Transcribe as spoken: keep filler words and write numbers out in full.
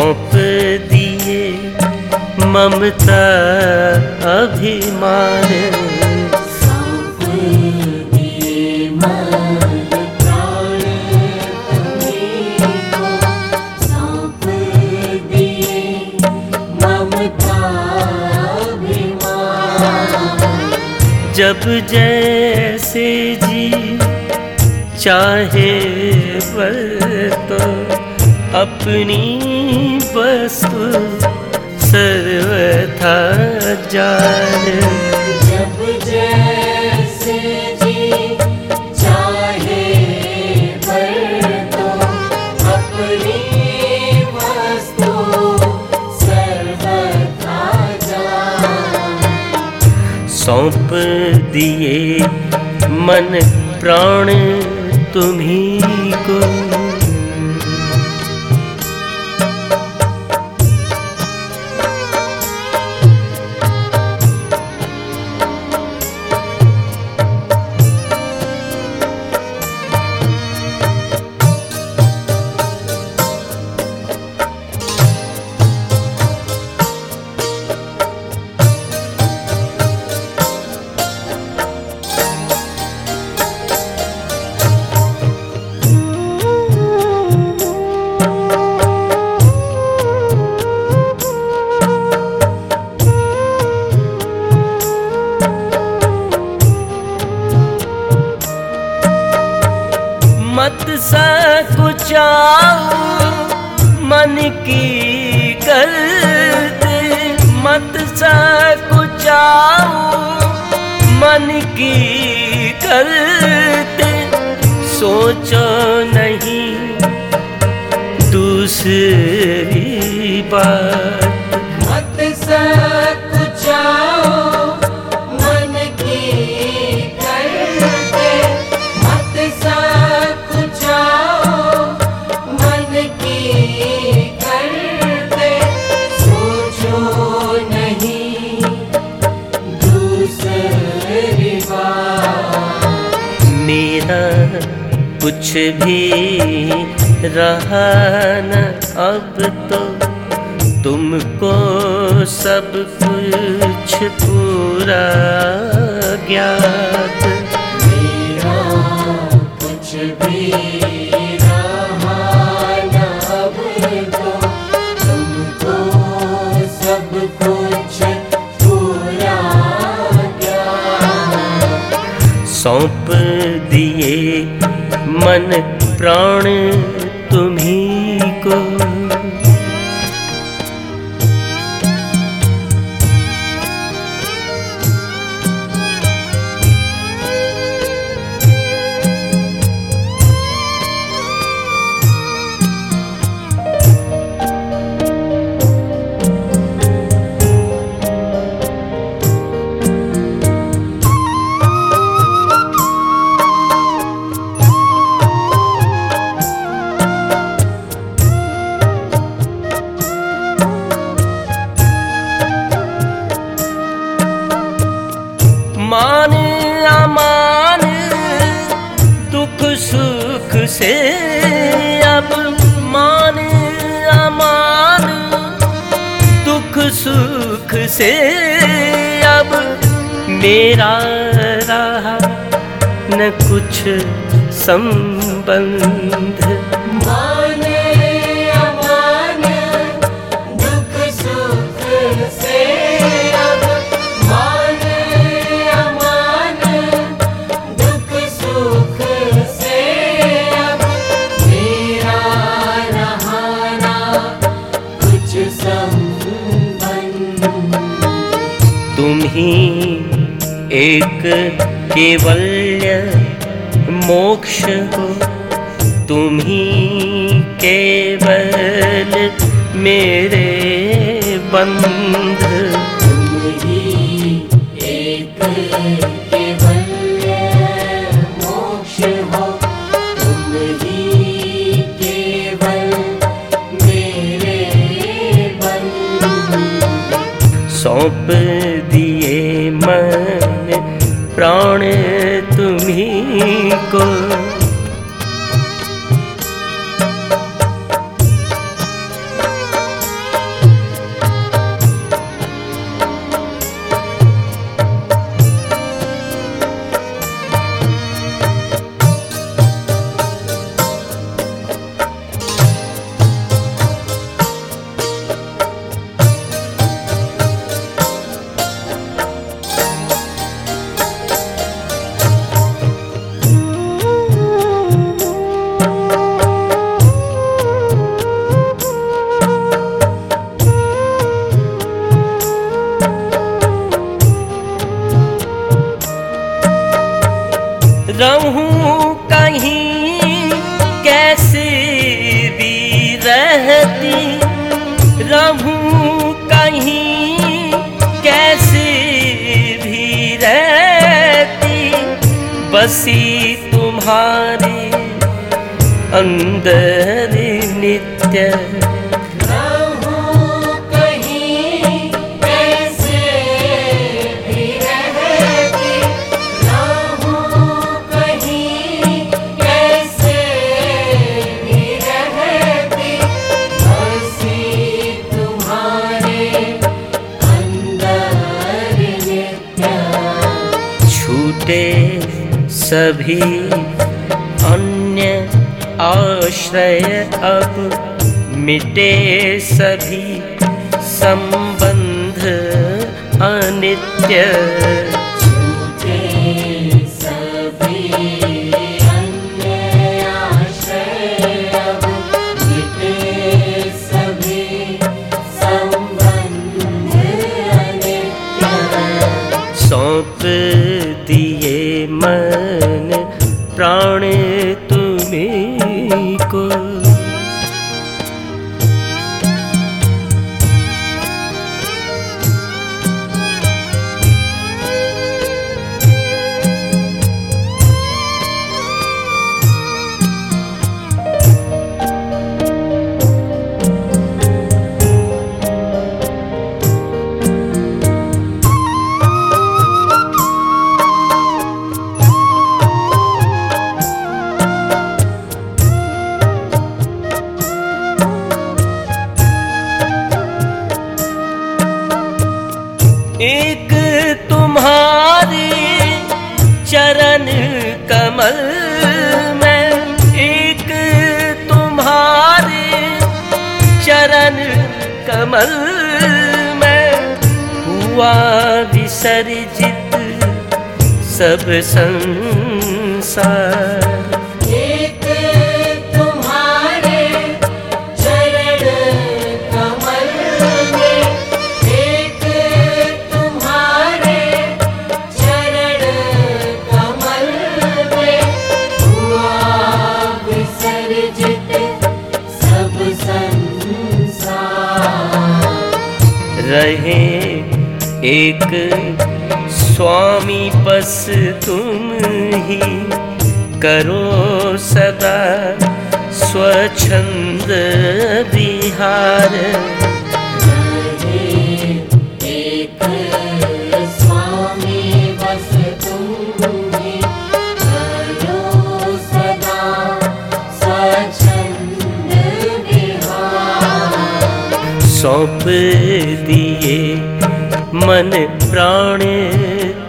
सौंप दिए ममता अभिमान, सौंप दिए मन प्राण तुम्हीं को, सौंप दिए ममता अभिमान। जब जैसे जी चाहे बरतो अपनी वस्तु सर्वथा जान। जब जैसे जी चाहे बरतो अपनी वस्तु सर्वथा जान। सौंप दिए मन प्राण तुम्हीं को। मत सकुचाओ मन की करते, मत सकुचाओ मन की करते, सोचो नहीं दूसरी बात। मत सकुचाओ मन की करते, मत सकुचाओ मन की करते, सोचो नहीं दूसरी बात। मेरा कुछ भी रहा न अब तो तुमको सब कुछ पूरा ज्ञात। मेरा कुछ भी रहा न अब तो तुमको सब कुछ पूरा ज्ञात। सौंप दिए मन प्राण तुम्हीं को। मान अमान दुख सुख से अब, मान अमान दुख सुख से अब, मेरा रहा न कुछ संबंध। मान अमान दुख सुख से अब, मान अमान दुख सुख से अब, मेरा रहा ना कुछ संबंध। तुम ही एक केवल्य मोक्ष हो, तुम ही केवल मेरे बंध। तुम ही एक केवल्य मोक्ष हो, तुम ही केवल मेरे बंध। सौंप दिए मन प्राण तुम्हीं को। बसी तुम्हारे अंदर नित्य। रहूं कहीं कैसे भी रहती, रहूं कहीं कैसे भी रहती, बसी तुम्हारे अंदर नित्य। छूटे सभी अन्य आश्रय अब, मिटे सभी संबंध अनित्य। छूटे सभी अन्य आश्रय अब, मिटे सभी संबंध अनित्य। सौंप दिए मन प्राण तुम्हीं को। एक तुम्हारे चरण कमल में, एक तुम्हारे चरण कमल में, हुआ विसर्जित सब संसार। एक तुम्हारे चरण कमल में, एक तुम्हारे चरण कमल में, हुआ विसर्जित सब संसार। रहे एक स्वामी बस तुम ही, करो सदा स्वच्छंद विहार। रहे एक स्वामी बस तुम ही, करो सदा स्वच्छंद विहार। सौंप दिए मन प्राण